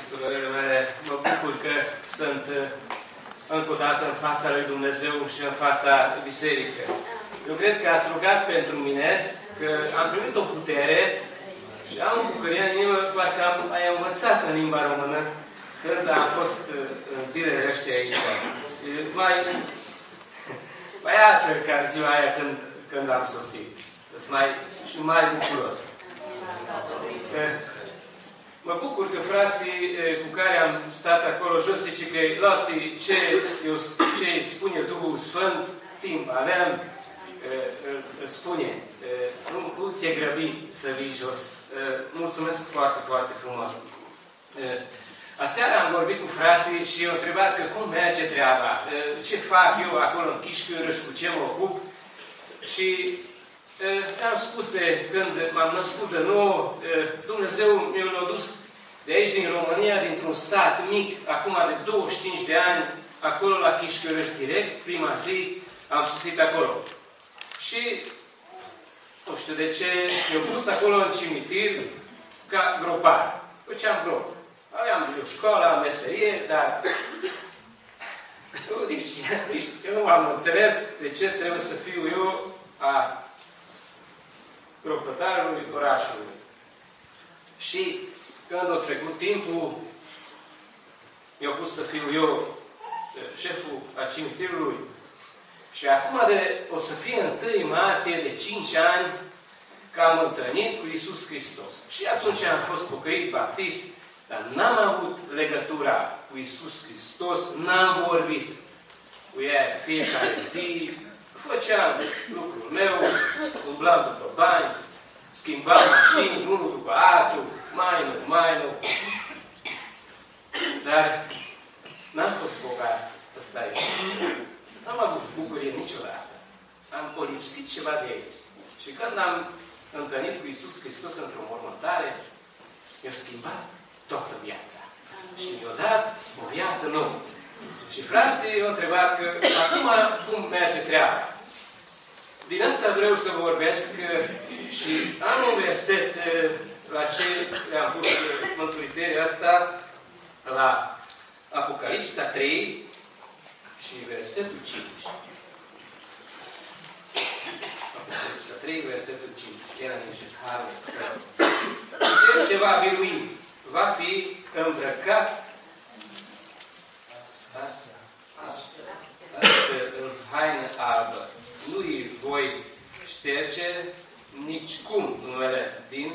surorele mele, mă bucur că sunt încă o dată în fața lui Dumnezeu și în fața bisericii. Eu cred că ați rugat pentru mine, că am primit o putere și am o bucurie în inimă, parcă am mai învățat în limba română când am fost în zilele ăștia aici. Mai altă ca ziua aia când am sosit. Și mai bucuros. Mă bucur că frații cu care am stat acolo jos zice că luați ce spune Duhul Sfânt, timp aveam, îl spune. Nu te grăbi să vii jos. Mulțumesc foarte, foarte frumos. Aseară am vorbit cu frații și i-au întrebat că cum merge treaba, ce fac eu acolo în Chișcăruș, cu ce mă ocup. Și am spus de când m-am născut de nou, Dumnezeu mi-a dus de aici, din România, dintr-un stat mic, acum de 25 de ani, acolo la Chișcăruș direct, prima zi, am sosit acolo. Și, nu știu de ce, mi-au pus acolo în cimitir ca gropar. Făceam grop. Aveam eu școală, am meserie, dar eu nu am înțeles de ce trebuie să fiu eu a gropătarului orașului. Și când a trecut timpul, mi-au pus să fiu eu șeful a cimitirului. Și acum o să fie 1 martie de 5 ani că am întâlnit cu Iisus Hristos. Și atunci am fost pocăit baptist, dar n-am avut legătura cu Iisus Hristos, n-am vorbit cu ea fiecare zi, făceam lucrul meu, umblam după bani, schimbam mașini, unul după altul, mai nu. Dar n-am fost bogat, ăsta e. N-am avut bucurie niciodată. Am lipsit ceva de aici. Și când am întâlnit cu Iisus Hristos într-o mormântare, mi-a schimbat toată viața. Și mi-a dat o viață nouă. Și frații i-au întrebat că acum cum merge treaba. Din asta vreau să vorbesc și am un verset la ce le-am pus mântuirea asta la Apocalipsa 3 și versetul 5. Apocalipsa 3, versetul 5. Era niște harul. Cel ce va birui va fi îmbrăcat în haină albă. Nu-i voi șterge nici cum numele din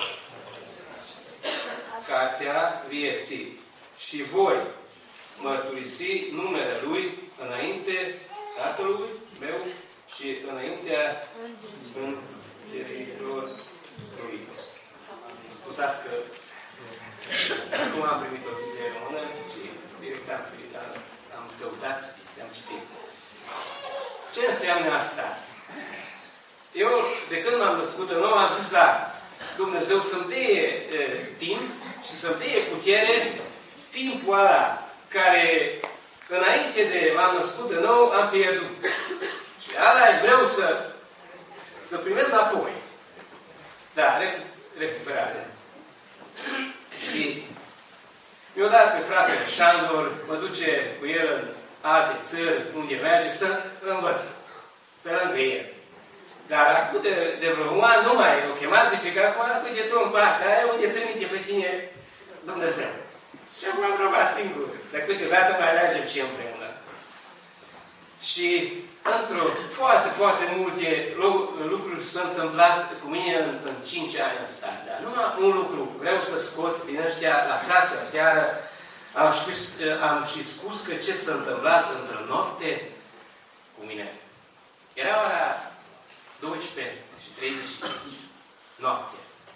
cartea vieții. Și voi mărturisi numele Lui înainte Tatălui meu și înaintea îngerilor Lui. Scuzați că acum am primit o Biblie română și direct am căutat, am citit. Ce înseamnă asta? Eu, de când m-am născut în nou, am zis la Dumnezeu să-mi dea timp și să-mi dea putere, timpul ăla care înainte de m-am născut de nou, am pierdut. Și ăla vreau să primesc înapoi. Da, recuperare. Și mi-a dat pe fratele Șandor, mă duce cu el în alte țări, unde merge, să învăț. Pe lângă el. Dar acum de vreo un an nu mai o chemat, zice că acum duce tu în partea aia unde trimite pe tine Dumnezeu. Și acum am rămas singur. Dar câteodată mai mergem și împreună. Și într-o foarte, foarte multe lucruri s-au întâmplat cu mine în 5 ani ăsta. Dar numai un lucru vreau să scot din ăștia la frații aseară. Am și spus că ce s-a întâmplat într-o noapte cu mine. Era ora 12:35 noapte.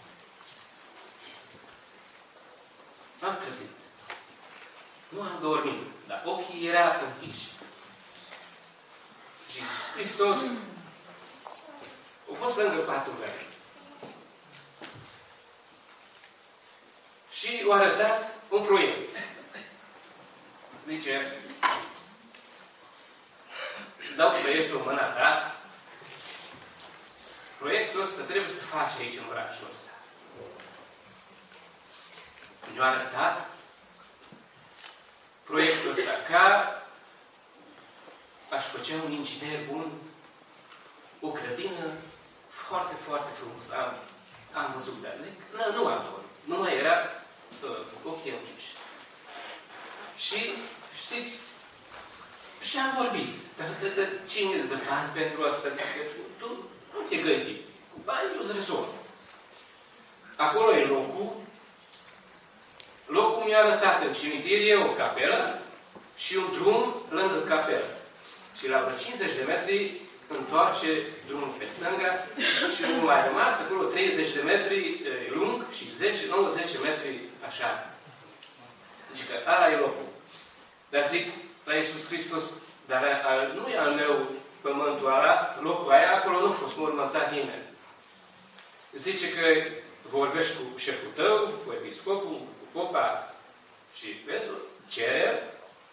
M-am trezit. Nu am dormit, dar ochii erau închiși. Și Iisus Hristos a fost lângă patul meu. Și a arătat un proiect. Zice, dau proiectul în mâna ta. Proiectul ăsta trebuie să faci aici în orașul ăsta. Mi-a arătat proiectul ăsta. Aș face un inginer bun, o grădină foarte, foarte frumos. Am văzut, dar zic, nu am dorit. Nu mai era ochii închiși. Și, știți, și am vorbit. Dar cine îți dă bani pentru asta? Zic că tu nu te gândi. Cu bani eu îți rezolv. Acolo e locul. Locul mi-a arătat în cimitir, e o capelă și un drum lângă capelă. Și la vreo 50 de metri întoarce drumul pe stânga și nu mai rămas acolo 30 de metri lung și 10 metri așa. Zic că ăla e locul. Dar zic la Iisus Hristos, dar nu e al meu pământul ăla, locul aia, acolo nu a fost mormântat nimeni. Zice că vorbești cu șeful tău, cu episcopul, cu popa și vezi, cere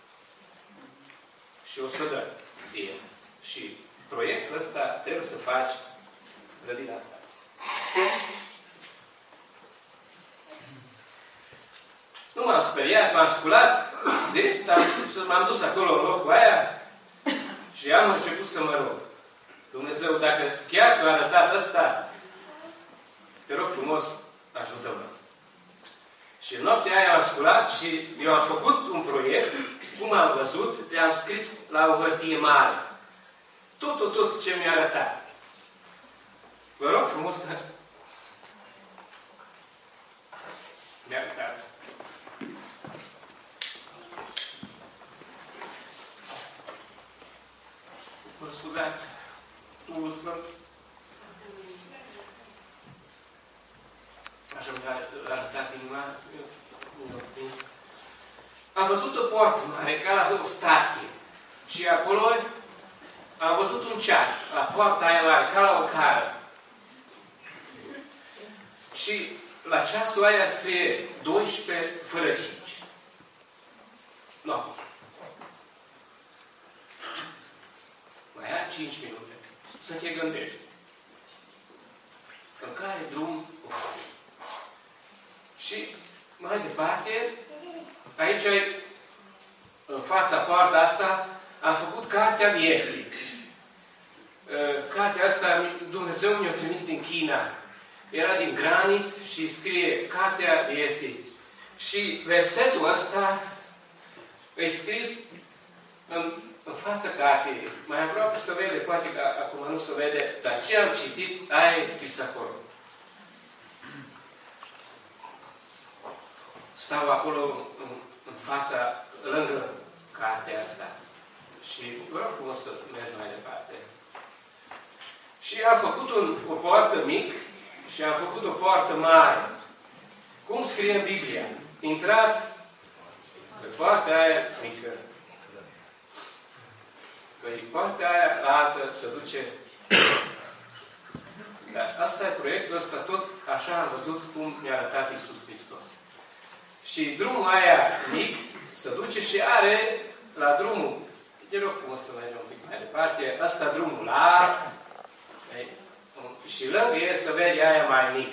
și o să dă ție. Și proiectul ăsta trebuie să faci grădina asta. Nu m-am speriat, m-am sculat, direct m-am dus acolo în locul aia și am început să mă rog. Dumnezeu, dacă chiar tu arătat ăsta, te rog frumos, ajută-mă. Și în noaptea aia am sculat și eu am făcut un proiect, cum am văzut, le-am scris la o hârtie mare. Tot ce mi-a arătat. Vă rog frumos să mi-arătați. Mă scuzați. Nu Sfânt. Așa mi-a arătat inima. Am văzut o poartă mare, ca la o stație. Și acolo am văzut un ceas, la poarta aia mare, ca la o cară. Și la ceasul aia scrie 12 fără 5. Noapte. Mai era 5 minute. Să te gândești. În care drum? Și mai departe, aici, în fața poarta asta, am făcut cartea vieții. Cartea asta Dumnezeu mi-a trimis din China. Era din granit și scrie cartea vieții. Și versetul ăsta e scris în fața cartei. Mai aproape se vede, poate că acum nu se vede, dar ce am citit, aia e scris acolo. Stau acolo în fața, lângă cartea asta. Și vreau frumos să merg mai departe. Și am făcut o poartă mic și am făcut o poartă mare. Cum scrie în Biblia? Intrați pe poarta aia mică. Că poarta aia altă se duce. Dar asta e proiectul ăsta, tot așa am văzut cum mi-a arătat Iisus Hristos. Și drumul aia mic se duce și are la drumul, te rog frumos să mergem un pic mai departe, ăsta drumul lat, și lângă el se vede aia mai mic.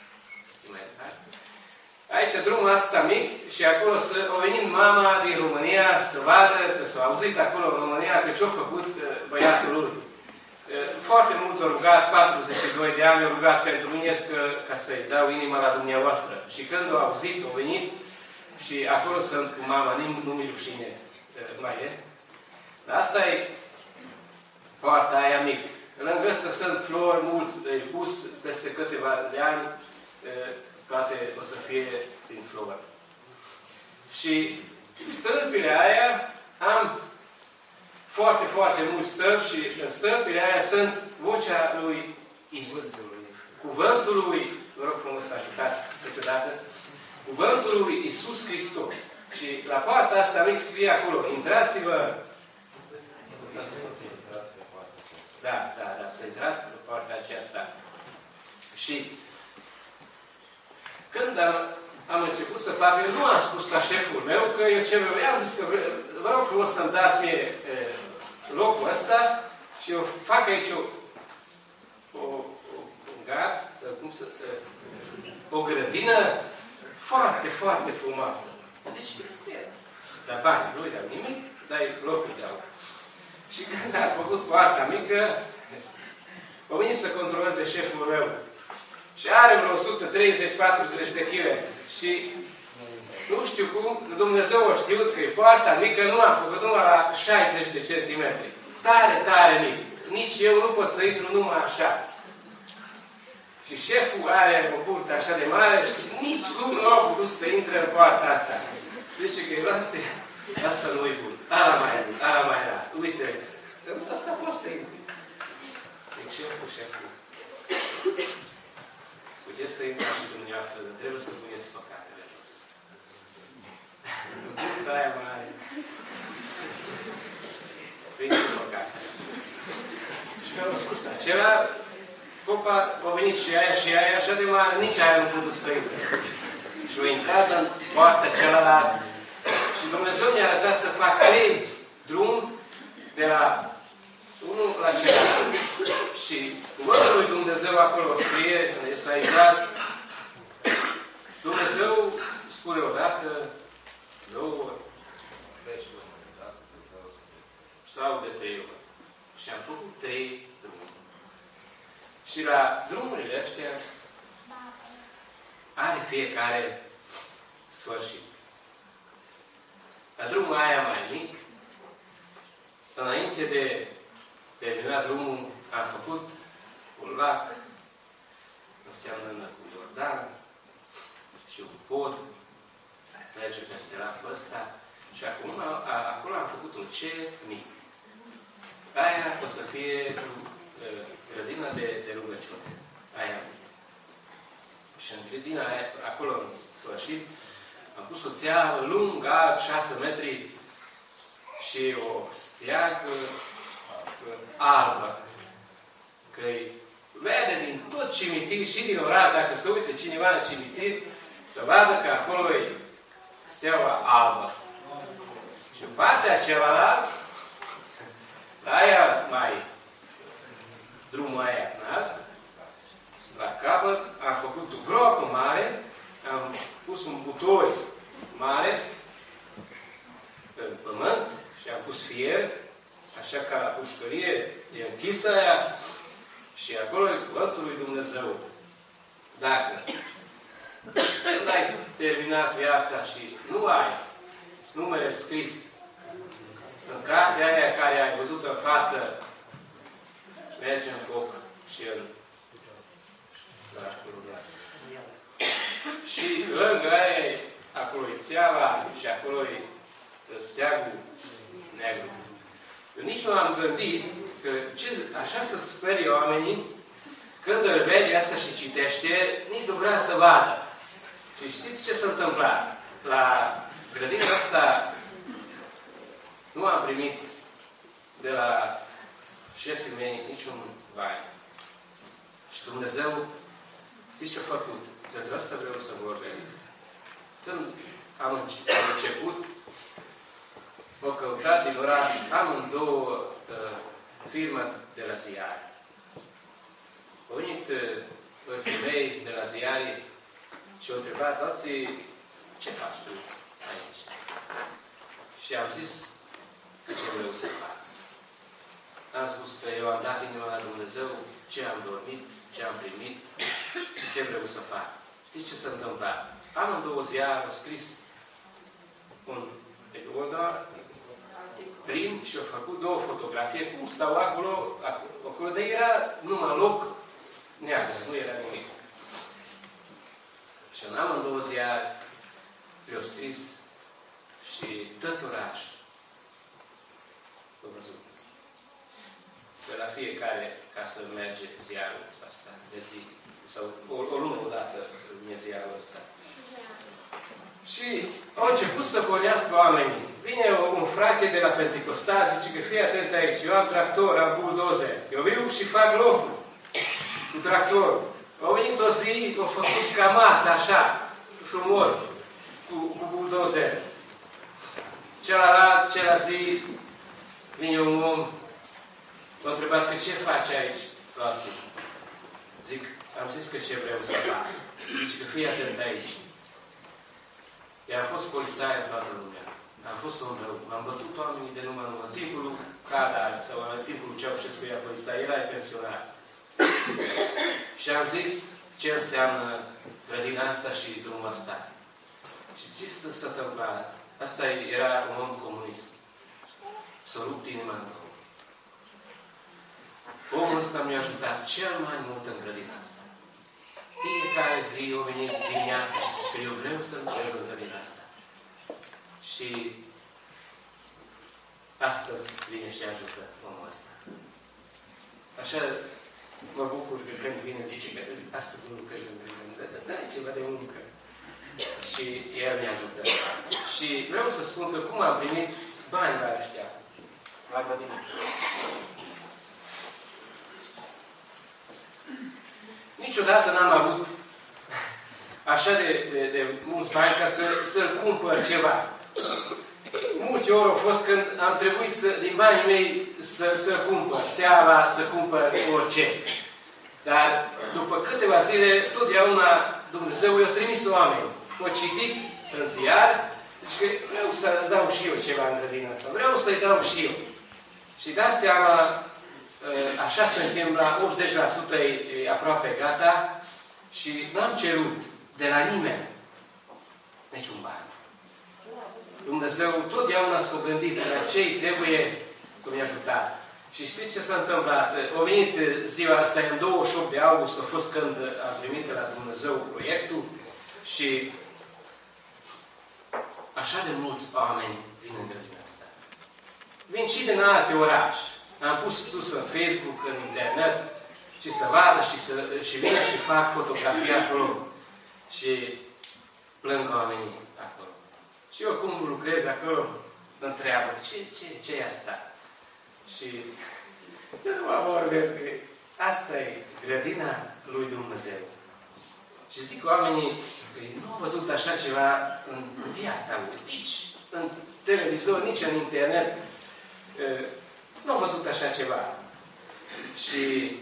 Aici drumul ăsta mic și acolo a venit mama din România să vadă, că s-a auzit acolo în România că ce-a făcut băiatul lui. Foarte mult a rugat, 42 de ani a rugat pentru mine ca să-i dau inima la dumneavoastră. Și când a auzit, a venit și acolo sunt cu mama, nu mi-e rușine mai e. Asta e poarta aia mică. Lângă asta sunt flori mulți pus peste câteva de ani, toate o să fie din flori. Și stâlpile aia am foarte, foarte mulți stâlpi și în stâlpile aia sunt vocea lui Iisus. Cuvântul lui, vă rog frumos să ajutați câteodată, cuvântul lui Iisus Hristos. Și la partea asta mic scrie acolo, intrați-vă. Da, să intrați pe partea aceasta. Și când am început să fac, eu nu am spus la șeful meu că eu ce vreau, am zis că vă rog frumos să-mi dați mie locul ăsta și eu fac aici un gard, o grădină foarte, foarte frumoasă. Zice, dar bani, nu-i dau nimic, dai locul de aur. Și când a făcut poarta mică, a venit să controleze șeful meu. Și are vreo 130-40 de kg. Și nu știu cum, Dumnezeu a știut că e poarta mică, nu a făcut numai la 60 de centimetri. Tare, tare mic. Nici eu nu pot să intru numai așa. Și șeful are o burtă așa de mare și nici unul nu a putut să intre în poarta asta. Zice că asta nu e bun. Ala mai e bun, ala mai era. Uite, asta pot să intri. Zic, șeful. Puteți să intrați și dumneavoastră, dar trebuie să puneți păcatele jos. Burta aia mare. Prindeți păcatele. Și mi-au spus, acela, copa, a venit și aia, așa de mare, nici aia nu putut să intre. Și a intrat în poarta cealaltă. Și Dumnezeu mi-a arătat să fac 3 drum de la unul la celălalt. Și cuvântul lui Dumnezeu acolo scrie, în Isaia, Dumnezeu spune odată, 2 ori, sau de 3 ori. Și am făcut 3 drumuri. Și la drumurile astea are fiecare sfârșit. La drumul aia mai mic, înainte de termina drumul, am făcut un lac, înseamnă cu Iordan, și un pod, merge peste lacul ăsta, și acolo am făcut un cer mic. Aia o să fie grădina de rugăciune. Aia. Și în grădina aia, acolo, în sfârșit, am pus o țeavă lungă, 6 metri, și o steagă albă. Că-i vede din tot cimitir și din oraș, dacă se uite cineva în cimitir, să vadă că acolo e steaua albă. Și în partea cealaltă, la aia mai, drumul aia înalt, la capăt, am făcut o groapă mare, am pus un butoi mare pe pământ și am pus fier, așa ca la pușcărie, e închisă aia și acolo e cuvântul lui Dumnezeu. Dacă nu ai terminat viața și nu ai numele scris în cartea aia care ai văzut în față, merge în foc și el și lângă aia, acolo e țeava și acolo e steagul negru. Eu nici nu am gândit că așa să sperie oamenii când îl vede asta și citește, nici nu vrea să vadă. Și știți ce s-a întâmplat? La grădina asta nu am primit de la șefii mei niciun bani. Și Dumnezeu, știți ce-a făcut? Pentru asta vreau să vorbesc. Când am început, m-au căutat din oraș amândouă firme de la ziare. Au venit femei de la ziare și au întrebat alții, ce faci tu aici? Și am zis că ce vreau să fac. Am spus că eu am dat inima la Dumnezeu, ce am dormit, ce am primit și ce vreau să fac. Știți ce s-a întâmplat? Amândouă ziare au scris un prim și au făcut 2 fotografii. Cum stau acolo de era numai loc neagră, nu era nimic. Și în amândouă ziare le-au scris și tot orașul l-au văzut. De la fiecare ca să merge ziarul ăsta de zi. Sau o lună odată vine ziarul ăsta. Și au început să pornească oamenii. Vine un frate de la Pentecostal, zice că fii atent aici, eu am tractor, am buldozer. Eu viu și fac locul cu tractorul. Au venit o zi, au făcut ca masă, așa, frumos, cu buldozer. Celălalt zi, vine un om, m-a întrebat că ce faci aici, alții. Zic, am zis că ce vreau să fac. Zice că fii atent aici. I-am fost polițai în toată lumea. Am fost om rău. M-am bătut oamenii de numai în timpul lui Cadar sau în timpul lui Ceaușescu ia poliția. Era pensionar. Și am zis ce înseamnă grădina asta și drumul ăsta. Și ce s-a întâmplat? Asta era un om comunist. S-a rupt inima în două. Omul ăsta mi-a ajutat cel mai mult în grădina asta. Fiecare zi o venit dimineața și zice că eu vreau să lucrez în grădina asta. Și astăzi vine și ajută omul ăsta. Așa mă bucur că când vine zice că astăzi nu lucrez în grădina. Da, e ceva de muncă. Și el ne ajută. Și vreau să spun că cum am primit bani la ăștia. La grădină. Niciodată n-am avut așa de mulți bani ca să-l cumpăr ceva. Multe ori au fost când am trebuit din banii mei să cumpăr țeava, să cumpăr orice. Dar după câteva zile, totdeauna Dumnezeu i-a trimis oameni. O citit în ziar, zice că vreau să-ți dau și eu ceva în grădina asta. Vreau să-i dau și eu. Și dați seama, așa suntem la 80% e aproape gata și n-am cerut de la nimeni niciun bani. Dumnezeu totdeauna s-a gândit la cei trebuie să-mi ajuta. Și știți ce s-a întâmplat? A venit ziua asta, în 28 de august, a fost când am primit de la Dumnezeu proiectul și așa de mulți oameni vin în grădina asta. Vin și din alte orașe. Am pus sus în Facebook, în internet, și să vadă și vin și fac fotografii acolo. Și plâng oamenii acolo. Și eu cum lucrez acolo, mă întreabă, ce e asta? Și eu nu mă vorbesc că asta e grădina lui Dumnezeu. Și zic oamenii că nu au văzut așa ceva în viața lui, nici în televizor, nici în internet. Nu am văzut așa ceva. Și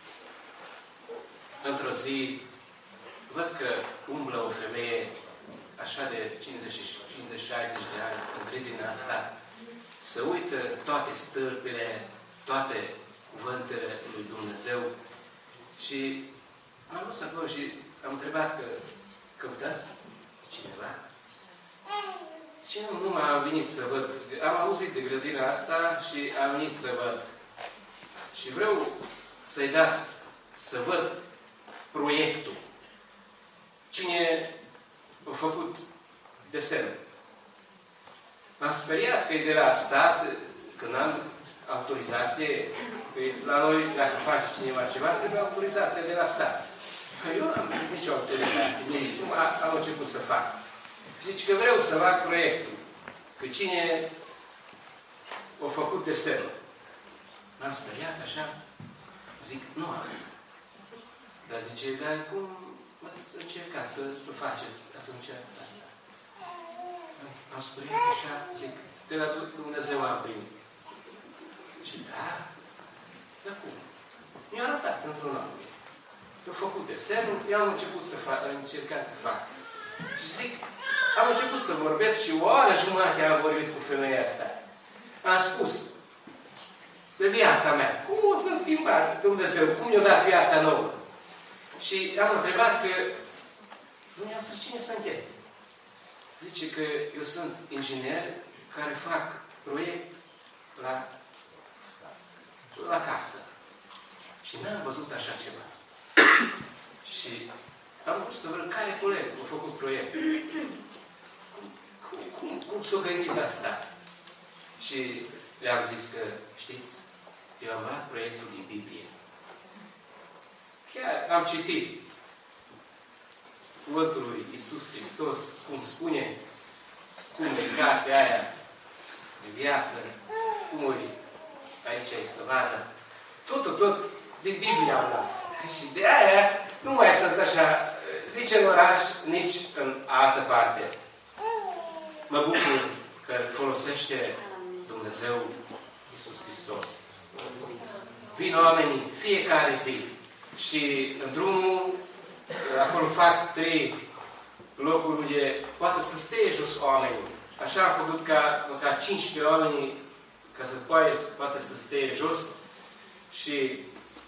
într-o zi văd că umblă o femeie așa de 50-60 de ani în grădina asta, să uită toate stâlpile, toate cuvântele lui Dumnezeu. Și m-am dus acolo și am întrebat că căutați cineva? Și nu m-am venit să văd. Am auzit de grădina asta și am venit să văd. Și vreau să-i dați să văd proiectul. Cine a făcut desenul? M-am speriat că e de la stat, când am autorizație, că la noi, dacă face cineva ceva, trebuie autorizație de la stat. Eu nu am nicio autorizație, nimic. Nu am început să fac. Zici că vreau să fac proiectul. Că cine a făcut desenul? M-am speriat așa. Zic, nu am. Dar zice, dar cum ați încercat să faceți atunci asta? Am speriat așa, zic, de la Dumnezeu am primit. Zice, da? Dar cum? Mi-a arătat într-un an. Eu am făcut desenul, eu am început încercat să fac. Și zic, am început să vorbesc și o oră jumătate am vorbit cu femeia asta. Am spus, de viața mea, cum o să schimbați Dumnezeu? Cum mi-a dat viața nouă? Și am întrebat că, dumneavoastră, cine sunteți? Zice că eu sunt inginer care fac proiect la casă. Și n-am văzut așa ceva. Și am vrut să văd care coleg a făcut proiectul. Cum s-a gândit asta? Și le-am zis că, știți, eu am luat proiectul din Biblie. Chiar am citit cuvântul lui Iisus Hristos, cum spune, cum e cartea aia de viață, cum e aici să vadă. Tot din Biblie am luat. Și de aia nu mai sunt așa, nici în oraș, nici în altă parte. Mă bucur că folosește Dumnezeu Iisus Hristos. Vin oamenii fiecare zi și în drumul, acolo fac 3 locuri unde poate să stea jos oamenii. Așa am făcut ca 15 oameni ca să poate să stea jos și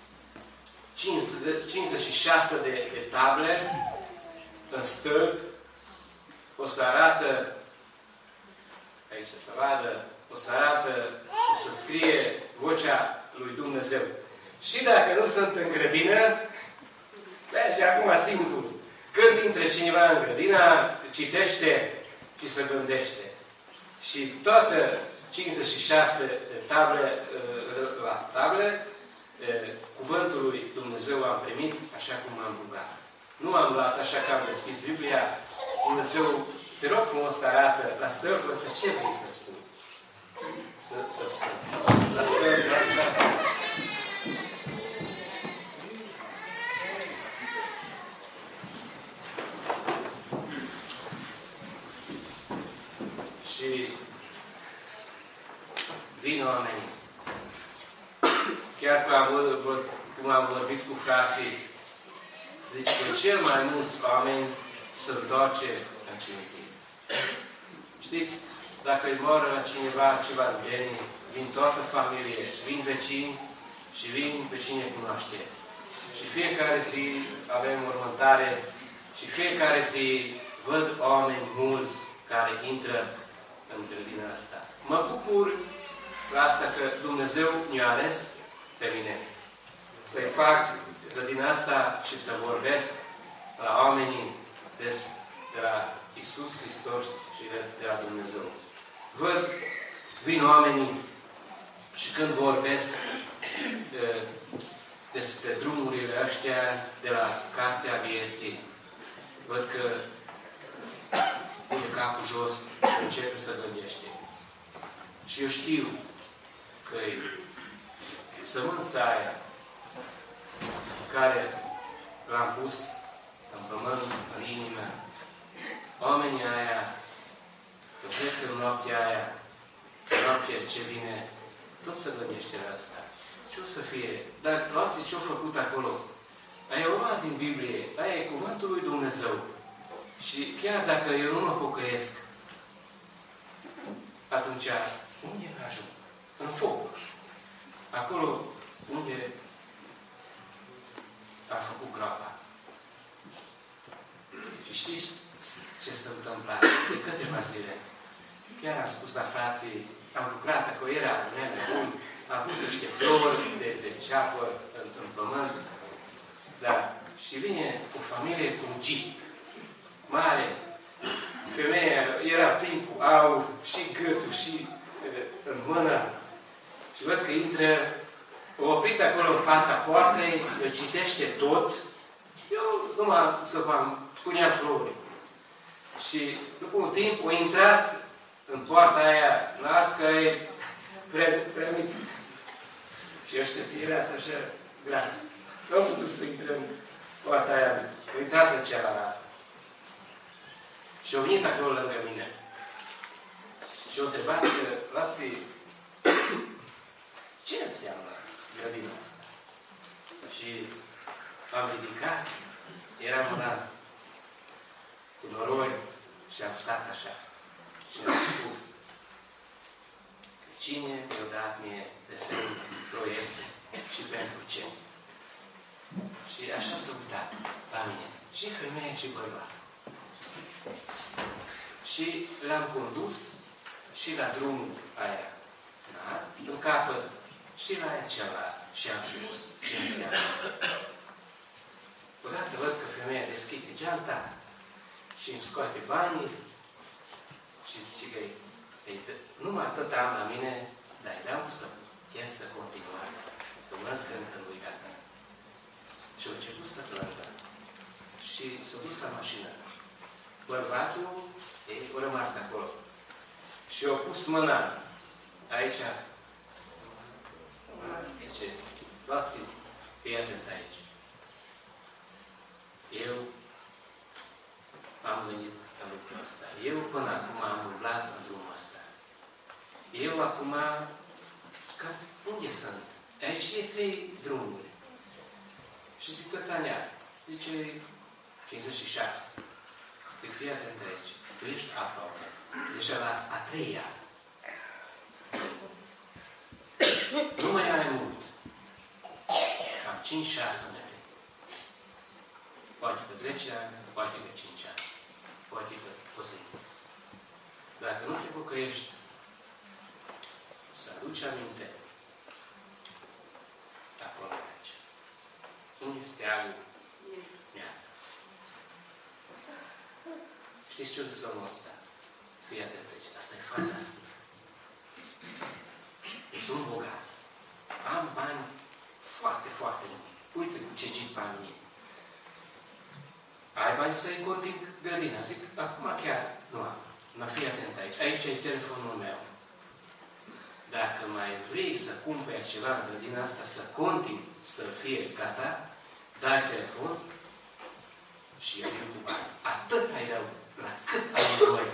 56 de table în stâlp. O să arată, aici să vadă, o să scrie vocea lui Dumnezeu. Și dacă nu sunt în grădină, merge acum simplu. Când intră cineva în grădină, citește și se gândește. Și toate 56 table, la table, cuvântul lui Dumnezeu am primit așa cum am rugat. Nu am luat așa că am deschis Biblia. Dumnezeu, te rog frumos să arată la stâlpul ăsta ce vrei să spui. Să spun. La stâlpul ăsta. Și vin oamenii. Chiar cum am vorbit cu frații, zice că cel mai mulți oameni se întoarce în cimitir. Știți, dacă îi moară la cineva ceva bine, vin toată familie, vin vecini și vin pe cine cunoaște. Și fiecare zi avem mormântare și fiecare zi văd oameni mulți care intră în grădina asta. Mă bucur la asta că Dumnezeu ne-a ales pe mine să-i fac grădina asta și să vorbesc la oamenii de la Iisus Hristos și de la Dumnezeu. Văd, vin oamenii și când vorbesc despre drumurile astea de la Cartea Vieții, văd că pune capul jos și începe să gândește. Și eu știu că sămânța aia care l-am pus în pământ, în inimă, oamenii aia, că cred că în noaptea aia, noaptea ce vine, tot se gândește la asta. Ce o să fie? Dar luați ce-au făcut acolo. Aia e urmat din Biblie, aia e cuvântul lui Dumnezeu. Și chiar dacă eu nu mă pocăiesc, atunci, unde ajung? În foc. Acolo unde a făcut groapa. Și știți ce se întâmplă de câteva zile? Chiar am spus la frații, am lucrat acolo, era bun, am pus niște flori de ceapă în pământ, da. Și vine o familie cu un jeep mare. Femeia era plin cu aur și gâtul și în mână. Și văd că intră, o oprit acolo în fața poartei, îl citește tot. Eu numai să vă puneam flori. Și după un timp, o intrat în poarta aia, înalt, că e prea mic. Și ăștia se ireasă așa, grație. Nu am putut să intre în poarta aia mică. O intrat în cealaltă. Și au venit acolo lângă mine. Și au întrebat că, frații, ce înseamnă grădina asta? Și am ridicat, eram una cu noroi și am stat așa. Și am spus că cine mi-a dat mie desenul, proiectul și pentru ce? Și așa s-a uitat la mine. Și femeie și bărbat. Și l-am condus și la drumul aia, da? În capăt și la aia cealaltă. Și am spus ce înseamnă. Odată văd că femeia deschide geanta și îmi scoate banii și zice că numai atât am la mine, dar îi dau să puteți să continuați. Până când nu-i gata. Și a început să plângă. Și s-a dus la mașină. Bărbatul a rămas acolo. Și a pus mâna aici. Zice, luați-i, fii atent aici. Eu am gândit la lucrul ăsta. Eu până acum am umblat în drumul ăsta. Eu acum, că unde sunt? Aici e 3 drumuri. Și zic, câți ani are? Zice, 56. Zic, fii atent aici. Tu ești aproape. Deja la a treia. Nu mai ai mult. Cam 5-6 metri. Poate că 10 ani, poate că 5 ani. Poate că o zi. Dacă nu te bucăiești, să aduci aminte, acolo aici. Unde este steagul? Neagră. Știți ce o zis omul ăsta? Fii atent aici. Asta e fantastic. Eu sunt bogat. Am bani foarte, foarte mult. Uite ce jeep am mine. Ai bani să-i conting grădina? Zic, acum chiar nu am. Mă fii atent aici. Aici e telefonul meu. Dacă mai vrei să cumperi ceva în grădina asta, să conting să fie gata, dai telefon și eu vin cu bani. Atât ai dau, la cât ai nevoie.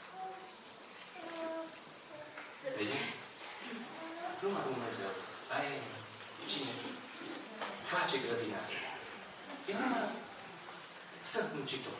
Vedeți? Numai Dumnezeu. Aia e cine face grădina asta. E numai sunt muncitor.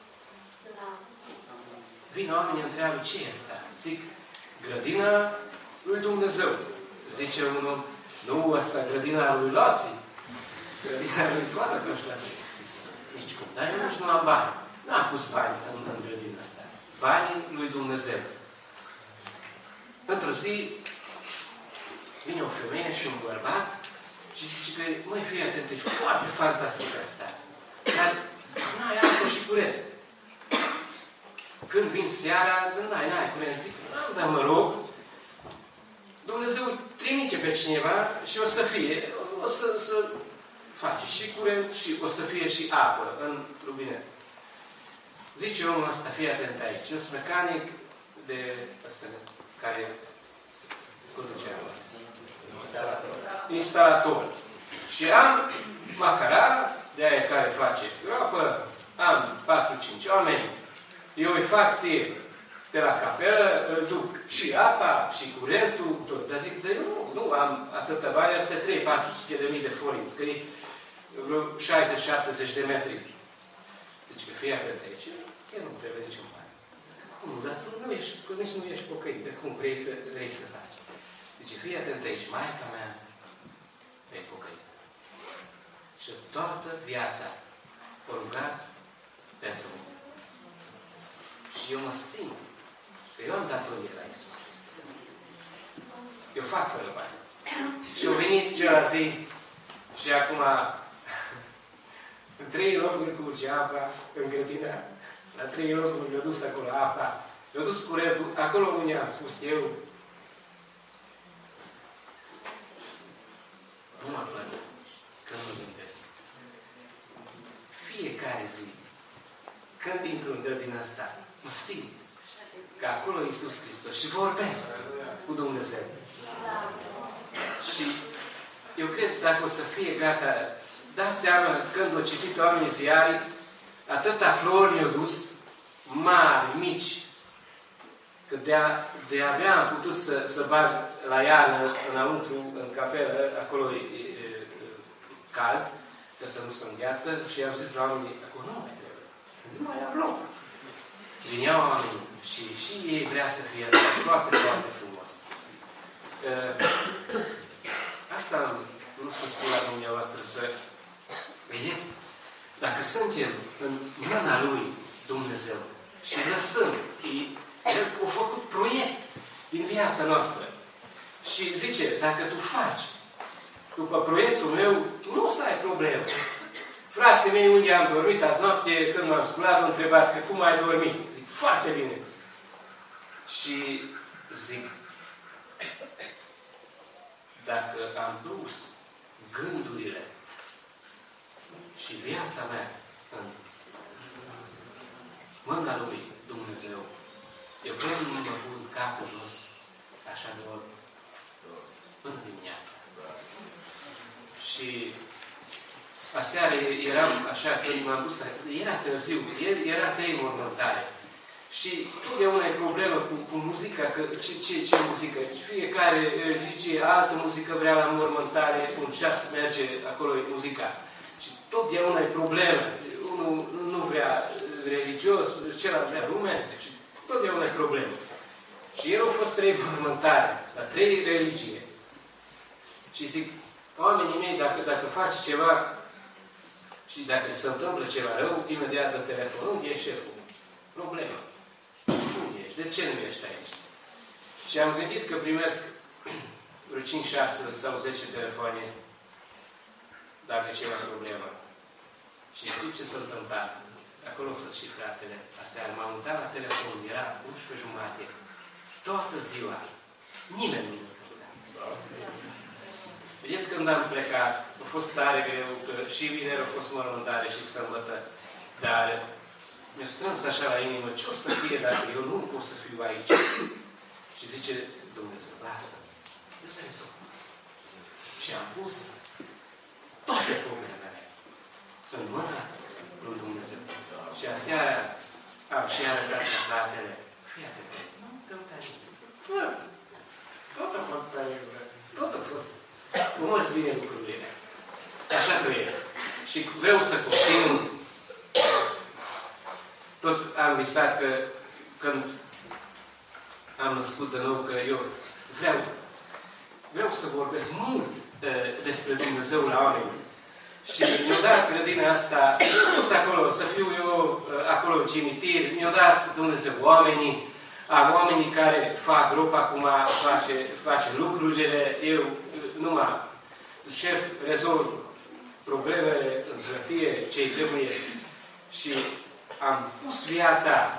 Vin oamenii, întreabă ce e asta? Zic, grădina lui Dumnezeu. Zice unul, nu, asta grădina lui Loții. Grădina lui Faza Cășlații. Nici cum. Dar eu nici nu am bani. N-am pus bani în grădina asta. Banii lui Dumnezeu. Într-o zi, vine o femeie și un bărbat și zice că, măi, fii atent, e foarte fantastic asta. Dar n-ai apă și curent. Când vin seara, n-ai curent. Zic, dar mă rog, Dumnezeu trimite pe cineva și o să fie, o să face și curent și o să fie și apă în rubinet. Zice omul ăsta, fii atent aici, eu sunt mecanic de ăsta, care conduce instalator. Și am macara, de aia care face groapă, am 4-5 oameni, eu îi fac ție de la capelă, îl duc și apa, și curentul, tot. Dar zic, de nu am atâta bani, astea 3-400 de mii de forinți, că e vreo 60-70 de metri. Zice că fii atent aici, eu nu trebuie niciun bani. Cum? Dar tu nu ești, nici nu ești pocăit, de cum vrei să faci? Zice, fii atent aici, maica mea e pocăită. Și toată viața o rugat pentru mine. Și eu mă simt că eu am datorie la Iisus Hristos. Eu fac fără bani. Și au venit cealaltă zi și acum în 3 locuri curge apa în grădina. La 3 locuri mi-a dus acolo apa. Mi-a dus curentul. Acolo unde am spus eu. Nu mă plâng când nu gândesc. Fiecare zi, când intru în grădina asta, mă simt că acolo e Iisus Hristos și vorbesc cu Dumnezeu. Și eu cred că dacă o să fie gata, dați seama când au citit oamenii ziari, atâta flori mi-au dus, mari, mici, că de-abia am putut să bag la iarnă înăuntru, în capelă, acolo e cald, că să nu se îngheață, și am zis la oamenii, acolo nu mai trebuie, nu mai am loc. Vineau oamenii și ei vrea să fie asta foarte, foarte frumos. Asta nu să spun la dumneavoastră, să vedeți, dacă suntem în mâna lui Dumnezeu și lăsăm, El a făcut proiect din viața noastră și zice, dacă tu faci după proiectul meu, tu nu o să ai probleme. Frații mei, unde am dormit azi noapte, când m-am sculat, au întrebat că cum ai dormit. Zic, foarte bine. Și zic, dacă am dus gândurile și viața mea în mâna lui Dumnezeu, eu când nu mă pun capul jos, așa de ori, până dimineața. Și aseară eram așa, când m-am dus, era târziu, era 3 mormântare. Și totdeauna e problemă cu muzica, că ce muzică? Fiecare zice altă muzică vrea la mormântare, un ceas merge, acolo e muzica. Și totdeauna e problemă. Unul nu vrea religios, celălalt vrea lume, deci totdeauna e problemă. Și el a fost 3 mormântare, la 3 religie. Și zic, oamenii mei, dacă faci ceva și dacă se întâmplă ceva rău, imediat dă telefon. Unde e șeful? Problema. Unde ești? De ce nu ești aici? Și am gândit că primesc vreo 5, 6 sau 10 telefoane dacă e ceva problemă. Și știți ce s-a întâmplat? Acolo a fost și fratele. Aseară m-am mutat la telefon, era 11:30. Toată ziua. Nimeni nu m-a dat. Vedeți, când am plecat, a fost tare greu, că și vineri a fost mormântare și sâmbătă, dar mi-a strâns așa la inimă, ce o să fie dacă eu nu pot să fiu aici? Și zice Dumnezeu, lasă, eu să rezolv. Și am pus toate problemele în mâna lui Dumnezeu. Și aseară am și arătat la fratele, fii atent, nu căuta nimeni. Tot a fost tare, tot a fost. Cum îți bine lucrurile. Așa trăiesc. Și vreau să continu. Tot am visat că când am născut de nou, că eu vreau să vorbesc mult despre Dumnezeu la oameni. Și mi-a dat grădina asta, acolo, să fiu eu acolo în cimitir, mi-a dat Dumnezeu oamenii, oamenii care fac grup acum, face lucrurile, eu numai șef rezolv problemele în hârtie, ce-i trebuie. Și am pus viața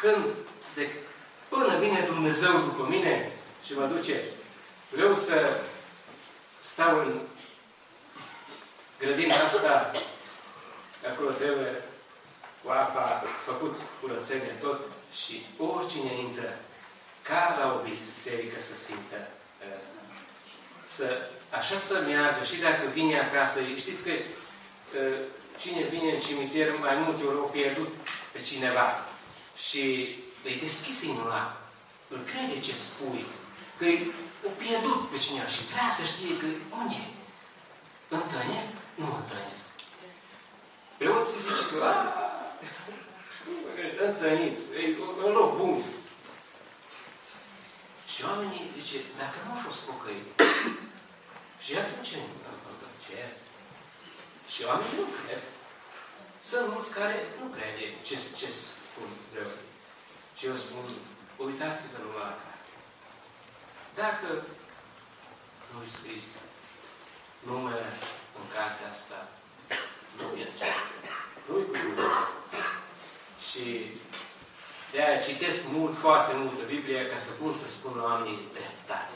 până vine Dumnezeu după mine și mă duce. Vreau să stau în grădina asta, acolo trebuie cu apa, făcut curățenie tot și oricine intră, ca la o biserică să simtă, așa să meargă și dacă vine acasă, știți că cine vine în cimitir, mai multe ori au pierdut pe cineva și îi deschis inima, îl crede ce spui, că o pierdut pe cineva și vrea să știe că unde e. Întâlnesc? Nu întâlnesc. Preoții zice că întâlniți, e un loc bun. Și oamenii zice, dacă nu a fost pocăit, și atunci ce? Și oamenii nu cred. Sunt mulți care nu crede ce spun preoții. Și eu spun, uitați-vă numai la carte. Dacă nu-i scris numele în cartea asta, nu e acesta. Nu-i cu Dumnezeu. Și de-aia citesc mult, foarte multă Biblie, ca să pun să spun la oamenii dreptate.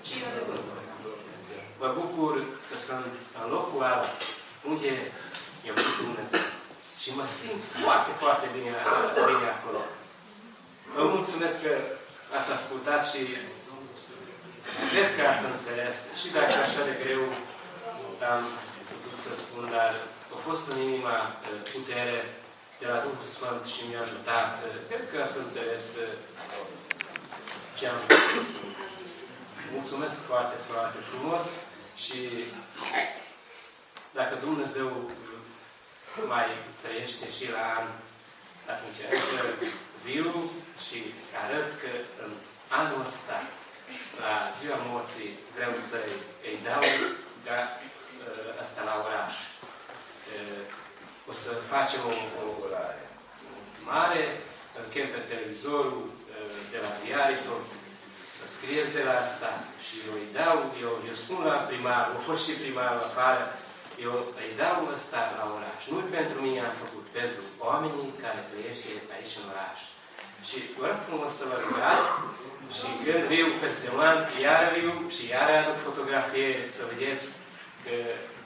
Mă bucur că sunt în locul ăla unde i-a pus Dumnezeu. Și mă simt foarte, foarte bine acolo. Vă mulțumesc că ați ascultat și cred că ați înțeles. Și dacă așa de greu am putut să spun, dar a fost în inima putere de la Duhul Sfânt și mi-a ajutat. Cred că ați înțeles ce am putut să spun. Mulțumesc foarte, foarte frumos și dacă Dumnezeu mai trăiește și la an, atunci viu și arăt că în anul ăsta, la ziua morții, vreau să-i dau asta la oraș. O să facem o mare, îl chem pe televizorul de la ziare, toți să scrieți de la asta și eu îi dau, eu spun la primar, a fost și primarul afară, eu îi dau ăsta la oraș. Nu pentru mine am făcut, pentru oamenii care trăiește aici în oraș. Și vă rog frumos să vă rugați și când viu peste un an, iară viu și iară aduc fotografie să vedeți că